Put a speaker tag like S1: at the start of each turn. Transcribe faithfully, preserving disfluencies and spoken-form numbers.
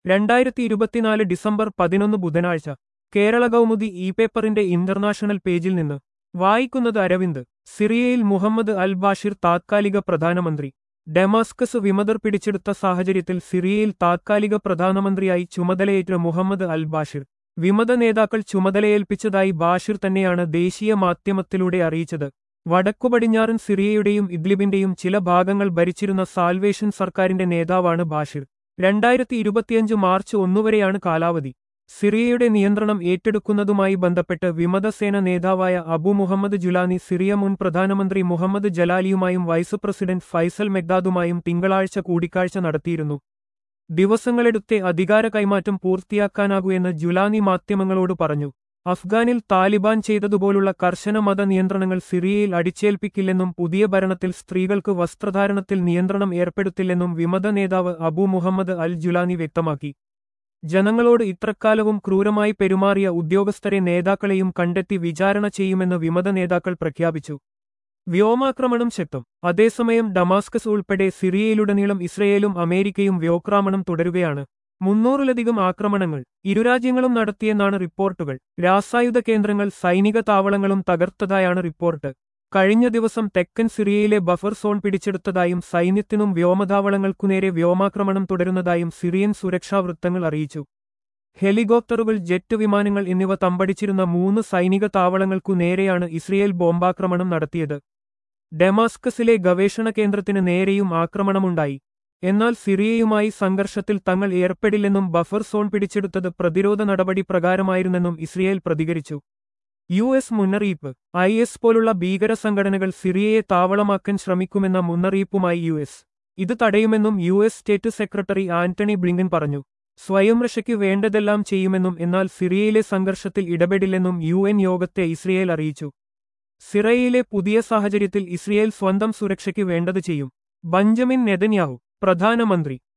S1: രണ്ടായിരത്തി ഇരുപത്തിനാല് ഡിസംബർ പതിനൊന്ന് ബുധനാഴ്ച കേരള കൗമുദി ഇ പേപ്പറിന്റെ ഇന്റർനാഷണൽ പേജിൽ നിന്ന് വായിക്കുന്നത് അരവിന്ദ്. സിറിയയിൽ മുഹമ്മദ് അൽ ബാഷിർ താത്കാലിക പ്രധാനമന്ത്രി. ഡമാസ്കസ് വിമതർ പിടിച്ചെടുത്ത സാഹചര്യത്തിൽ സിറിയയിൽ താത്കാലിക പ്രധാനമന്ത്രിയായി ചുമതലയേറ്റ മുഹമ്മദ് അൽ ബാഷിർ. വിമത നേതാക്കൾ ചുമതലയേൽപ്പിച്ചതായി ബാഷിർ തന്നെയാണ് ദേശീയ മാധ്യമത്തിലൂടെ അറിയിച്ചത്. വടക്കുപടിഞ്ഞാറൻ സിറിയയുടെയും ഇദ്ലിബിന്റെയും ചില ഭാഗങ്ങൾ ഭരിച്ചിരുന്ന സാൽവേഷൻ സർക്കാരിന്റെ നേതാവാണ് ബാഷിർ. രണ്ടായിരത്തി ഇരുപത്തിയഞ്ച് മാർച്ച് ഒന്നുവരെയാണ് കാലാവധി. സിറിയയുടെ നിയന്ത്രണം ഏറ്റെടുക്കുന്നതുമായി ബന്ധപ്പെട്ട് വിമതസേന നേതാവായ അബു മുഹമ്മദ് ജുലാനി സിറിയ മുൻ പ്രധാനമന്ത്രി മുഹമ്മദ് ജലാലിയുമായും വൈസ് പ്രസിഡന്റ് ഫൈസൽ മെഗ്ദാദുമായും തിങ്കളാഴ്ച കൂടിക്കാഴ്ച നടത്തിയിരുന്നു. ദിവസങ്ങളെടുത്തേ അധികാര കൈമാറ്റം പൂർത്തിയാക്കാനാകൂ എന്ന് ജുലാനി മാധ്യമങ്ങളോട് പറഞ്ഞു. അഫ്ഗാനിൽ താലിബാൻ ചെയ്തതുപോലുള്ള കർശന മത നിയന്ത്രണങ്ങൾ സിറിയയിൽ അടിച്ചേൽപ്പിക്കില്ലെന്നും പുതിയ ഭരണത്തിൽ സ്ത്രീകൾക്ക് വസ്ത്രധാരണത്തിൽ നിയന്ത്രണം ഏർപ്പെടുത്തില്ലെന്നും വിമത നേതാവ് അബു മുഹമ്മദ് അൽ ജുലാനി വ്യക്തമാക്കി. ജനങ്ങളോട് ഇത്രക്കാലവും ക്രൂരമായി പെരുമാറിയ ഉദ്യോഗസ്ഥരെ നേതാക്കളെയും കണ്ടെത്തി വിചാരണ ചെയ്യുമെന്ന് വിമത നേതാക്കൾ പ്രഖ്യാപിച്ചു. വ്യോമാക്രമണം ശക്തം. അതേസമയം ഡമാസ്കസ് ഉൾപ്പെടെ സിറിയയിലുടനീളം ഇസ്രയേലും അമേരിക്കയും വ്യോമാക്രമണം തുടരുകയാണ്. മുന്നൂറിലധികം ആക്രമണങ്ങൾ ഇരുരാജ്യങ്ങളും നടത്തിയെന്നാണ് റിപ്പോർട്ടുകൾ. രാസായുധ കേന്ദ്രങ്ങൾ സൈനിക താവളങ്ങളും തകർത്തതായാണ് റിപ്പോർട്ട്. കഴിഞ്ഞ ദിവസം തെക്കൻ സിറിയയിലെ ബഫർ സോൺ പിടിച്ചെടുത്തതായും സൈന്യത്തിനും വ്യോമതാവളങ്ങൾക്കുനേരെ വ്യോമാക്രമണം തുടരുന്നതായും സിറിയൻ സുരക്ഷാ വൃത്തങ്ങൾ അറിയിച്ചു. ഹെലികോപ്റ്ററുകൾ, ജെറ്റ് വിമാനങ്ങൾ എന്നിവ തമ്പടിച്ചിരുന്ന മൂന്ന് സൈനിക താവളങ്ങൾക്കു നേരെയാണ് ഇസ്രയേൽ ബോംബാക്രമണം നടത്തിയത്. ഡമാസ്കസിലെ ഗവേഷണ കേന്ദ്രത്തിന് നേരെയും ആക്രമണമുണ്ടായി. എന്നാൽ സിറിയയുമായി സംഘർഷത്തിൽ തങ്ങൾ ഏർപ്പെടില്ലെന്നും ബഫർ സോൺ പിടിച്ചെടുത്തത് പ്രതിരോധ നടപടി പ്രകാരമായിരുന്നെന്നും ഇസ്രയേൽ പ്രതികരിച്ചു. യു എസ് മുന്നറിയിപ്പ്. ഐ എസ് പോലുള്ള ഭീകര സംഘടനകൾ സിറിയയെ താവളമാക്കാൻ ശ്രമിക്കുമെന്ന മുന്നറിയിപ്പുമായി യു എസ്. ഇത് തടയുമെന്നും U S state secretary Antony Blinken പറഞ്ഞു. സ്വയംരക്ഷയ്ക്ക് വേണ്ടതെല്ലാം ചെയ്യുമെന്നും എന്നാൽ സിറിയയിലെ സംഘർഷത്തിൽ ഇടപെടില്ലെന്നും യു എൻ യോഗത്തെ ഇസ്രയേൽ അറിയിച്ചു. സിറിയയിലെ പുതിയ സാഹചര്യത്തിൽ ഇസ്രയേൽ സ്വന്തം സുരക്ഷയ്ക്ക് വേണ്ടത് ചെയ്യും. ബഞ്ചമിൻ നെതന്യാഹു പ്രധാനമന്ത്രി.